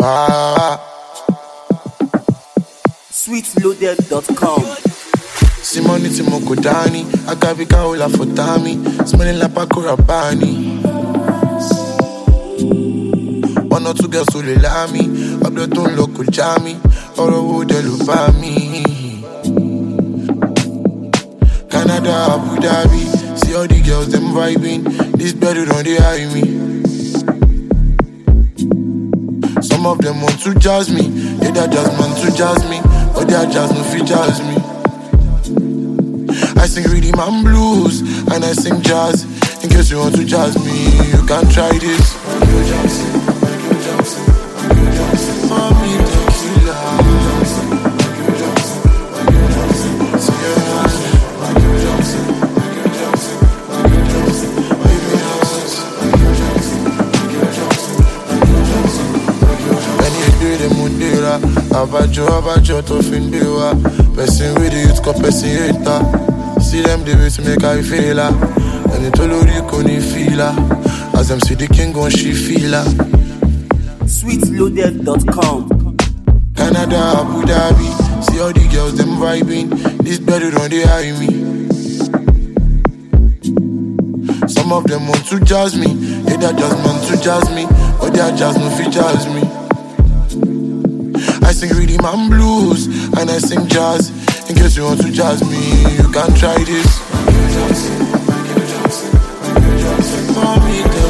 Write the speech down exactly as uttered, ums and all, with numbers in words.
Ah. sweet loaded dot com. Simoni Timoko Dani, Akabika Ola Fotami, smelling like Paco Rabanne. One or two girls who love me, Abdotun local jammy, or a wood me. Canada, Abu Dhabi, see all the girls them vibing. This better don't they hide me. Some of them want to jazz me, they that jazz man to jazz me, but they are jazz no fit jazz me. I sing rhythm and blues, and I sing jazz. In case you want to jazz me, you can try this. Michael Jackson, Michael Jackson, Michael Jackson, Mommy Tequila. Michael Jackson, Michael Jackson, Sierra Jackson, Michael Jackson, Michael Jackson, Michael Jackson, Baby House, Michael Jackson, Michael Jackson, Michael Jackson, Michael Jackson. When you do the Mundira, Abajo, Abajo, Tofindewa, person with the youth, cause person hater. See them the way to make I feel her. And it all you couldn't feel her. As them see the king gon' she feel her. sweet loaded dot com. Canada, Abu Dhabi, see all the girls them vibing. This better don't they hide me. Some of them want to jazz me, they that jazz man to jazz me, but they are jazz no fit jazz me. I sing rhythm and blues, and I sing jazz. In case you want to jazz me, you can try this. Michael Jackson, Michael Jackson, Michael Jackson, Mommy.